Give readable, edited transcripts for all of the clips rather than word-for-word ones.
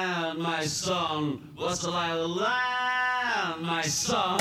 land, my son? What's the lie of the land, my son?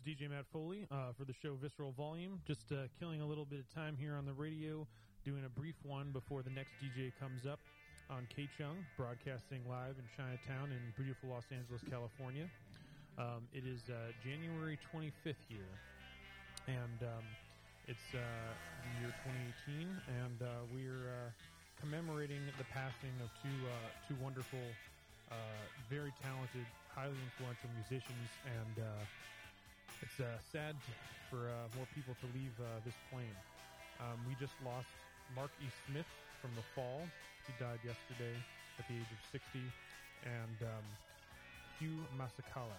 DJ Matt Foley for the show Visceral Volume. Just killing a little bit of time here on the radio, doing a brief one before the next DJ comes up on K-Chung, broadcasting live in Chinatown in beautiful Los Angeles, California. It is January 25th here, and it's the year 2018, and we're commemorating the passing of two wonderful, very talented, highly influential musicians, and it's sad for more people to leave this plane. We just lost Mark E. Smith from The Fall. He died yesterday at the age of 60, and Hugh Masekela,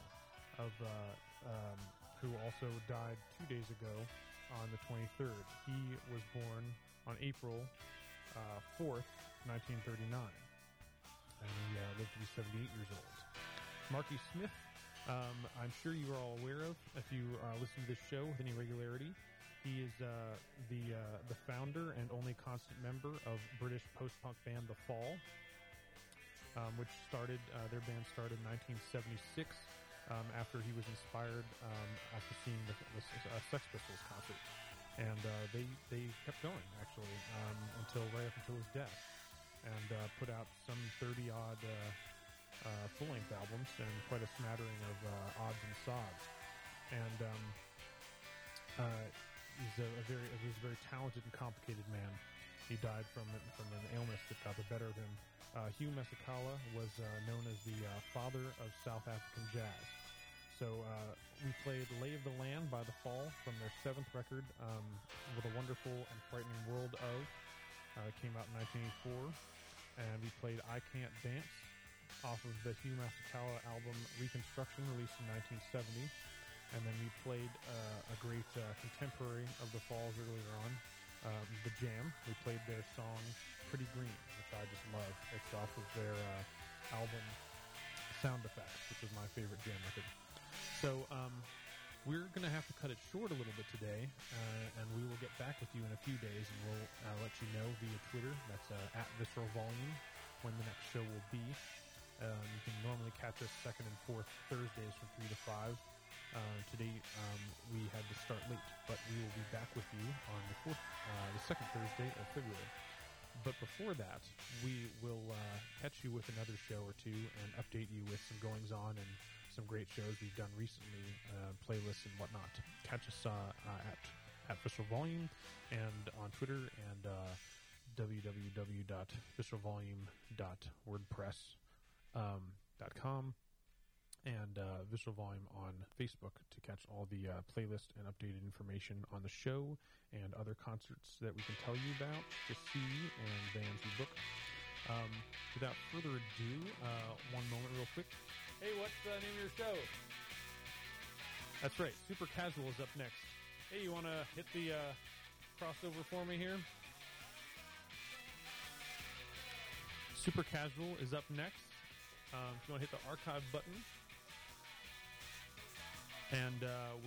who also died 2 days ago on the 23rd. He was born on April 4th, 1939, and he lived to be 78 years old. Marky Smith, I'm sure you are all aware of if you listen to this show with any regularity. He is the founder and only constant member of British post-punk band The Fall, which started their band started in 1976 after he was inspired after seeing the Sex Pistols concert, and they kept going actually right up until his death, and put out some 30 odd full-length albums and quite a smattering of odds and sods, and he was a very talented and complicated man. He died from an illness that got the better of him. Hugh Masekela was known as the father of South African jazz. So we played Lay of the Land by The Fall from their 7th record, With a Wonderful and Frightening World of. It came out in 1984. And we played I Can't Dance off of the Hugh Masekela album Reconstruction, released in 1970. And then we played a great contemporary of The Falls earlier on, The Jam. We played their song Pretty Green, which I just love. It's off of their album Sound Effects, which is my favorite Jam record. So we're going to have to cut it short a little bit today, and we will get back with you in a few days, and we'll let you know via Twitter. That's at Visceral Volume when the next show will be. You can normally catch us second and fourth Thursdays from 3 to 5. Today we had to start late, but we will be back with you on the second Thursday of February. But before that, we will catch you with another show or two and update you with some goings-on and some great shows we've done recently, playlists and whatnot. Catch us at Visceral Volume and on Twitter and www.visceralvolume.wordpress.com and Visceral Volume on Facebook to catch all the playlist and updated information on the show and other concerts that we can tell you about, to see, and bands we book. Without further ado, one moment real quick. Hey, what's the name of your show? That's right, Super Casual is up next. Hey, you want to hit the crossover for me here? Super Casual is up next. If you want to hit the archive button. And